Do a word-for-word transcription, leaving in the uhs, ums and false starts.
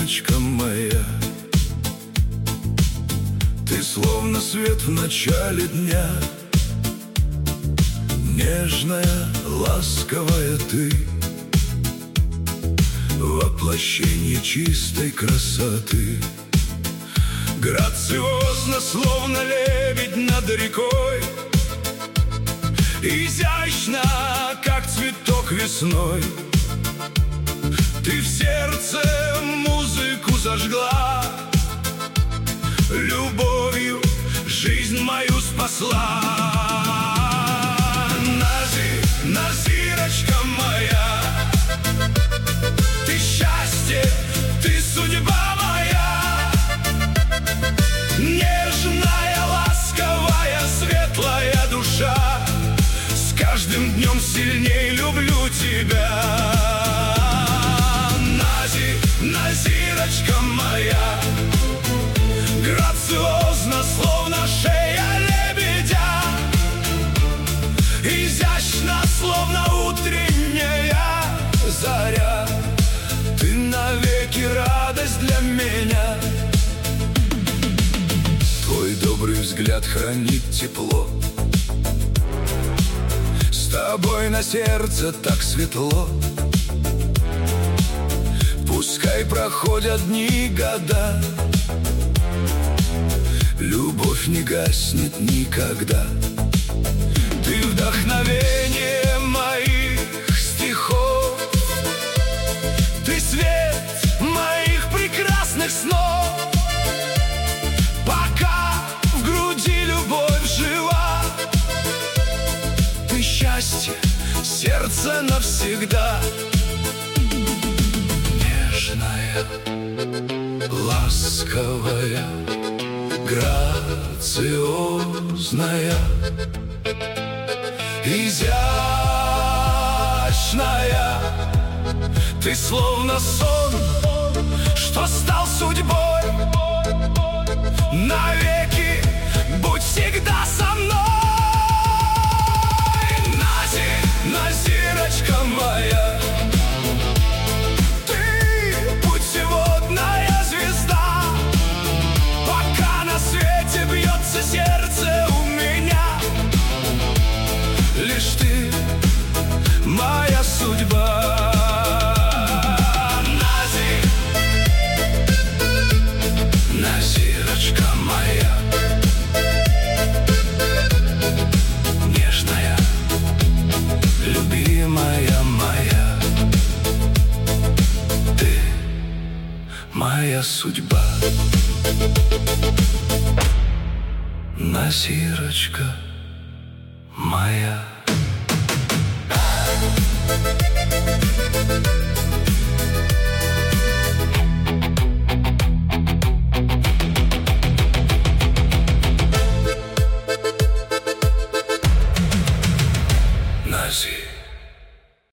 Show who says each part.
Speaker 1: Назирочка моя, ты словно свет в начале дня, нежная, ласковая ты, воплощение чистой красоты. Грациозно, словно лебедь над рекой, изящно, как цветок весной. Ты в сердце музыку зажгла, любовью жизнь мою спасла. Нази, Назирочка моя, ты счастье, ты судьба моя, нежная, ласковая, светлая душа. С каждым днем сильней люблю тебя. Назирочка моя, грациозно, словно шея лебедя, изящно, словно утренняя заря. Ты навеки радость для меня. Твой добрый взгляд хранит тепло, с тобой на сердце так светло. Пускай проходят дни, года, любовь не гаснет никогда. Ты вдохновение моих стихов, ты свет моих прекрасных снов. Пока в груди любовь жива, ты счастье, сердце навсегда. Нежная, ласковая, грациозная, изящная, ты словно сон, что стал судьбой. Навеки будь всегда со мной. Нази, Назирочка моя, сердце у меня, лишь ты моя судьба. Нази, Назирочка моя, нежная, любимая моя, ты моя судьба. Назирочка моя.